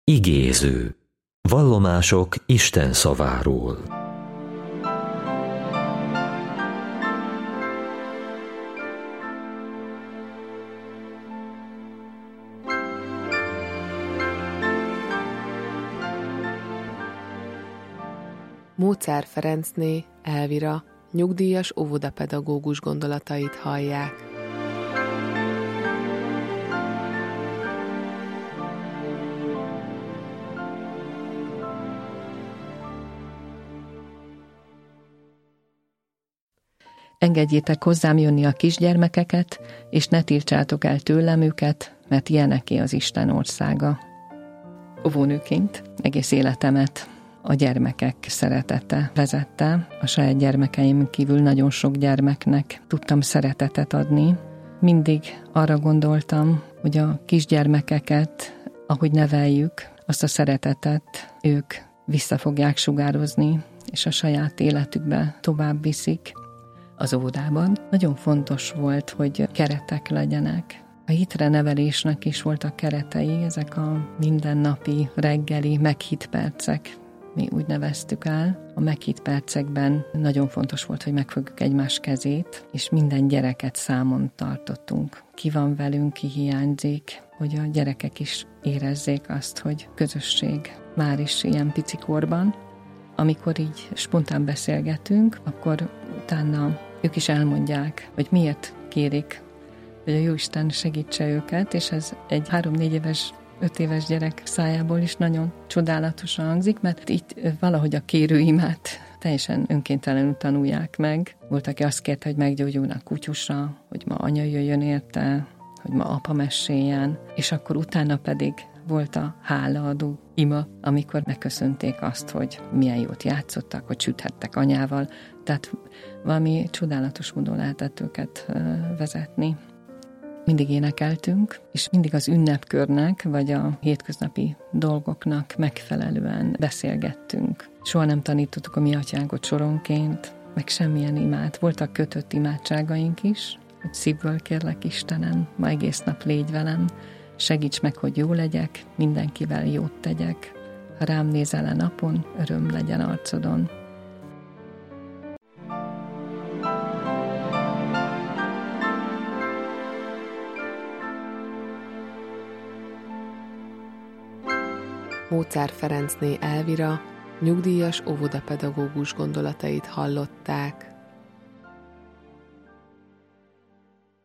Igéző. Vallomások Isten szaváról. Móczár Ferencné, Elvira, nyugdíjas óvodapedagógus gondolatait hallják. Engedjétek hozzám jönni a kisgyermekeket, és ne tiltsátok el tőlem őket, mert ilyeneké az Isten országa. Óvónőként egész életemet a gyermekek szeretete vezette. A saját gyermekeim kívül nagyon sok gyermeknek tudtam szeretetet adni. Mindig arra gondoltam, hogy a kisgyermekeket, ahogy neveljük, azt a szeretetet ők vissza fogják sugározni, és a saját életükbe tovább viszik. Az óvodában nagyon fontos volt, hogy keretek legyenek. A hitre nevelésnek is voltak keretei, ezek a mindennapi reggeli meghitt percek, mi úgy neveztük el. A meghitt percekben nagyon fontos volt, hogy megfogjuk egymás kezét, és minden gyereket számon tartottunk. Ki van velünk, ki hiányzik, hogy a gyerekek is érezzék azt, hogy közösség már is ilyen picikorban. Amikor így spontán beszélgetünk, akkor utána ők is elmondják, hogy miért kérik, hogy a Jóisten segítse őket, és ez egy 3-4 éves, 5 éves gyerek szájából is nagyon csodálatosan hangzik, mert itt valahogy a kérőimát teljesen önkéntelenül tanulják meg. Volt, aki azt kérte, hogy meggyógyulnak kutyusra, hogy ma anya jöjjön érte, hogy ma apa meséljen, és akkor utána pedig volt a hálaadó ima, amikor megköszönték azt, hogy milyen jót játszottak, hogy süthettek anyával. Tehát valami csodálatos módon lehetett őket vezetni. Mindig énekeltünk, és mindig az ünnepkörnek, vagy a hétköznapi dolgoknak megfelelően beszélgettünk. Soha nem tanítottuk a mi atyánkat soronként, meg semmilyen imát. Voltak kötött imádságaink is, hogy szívből kérlek Istenem, ma egész nap légy velem, segíts meg, hogy jó legyek, mindenkivel jót tegyek. Ha rám nézel a napon, öröm legyen arcodon. Móczár Ferencné, Elvira, nyugdíjas óvodapedagógus gondolatait hallották.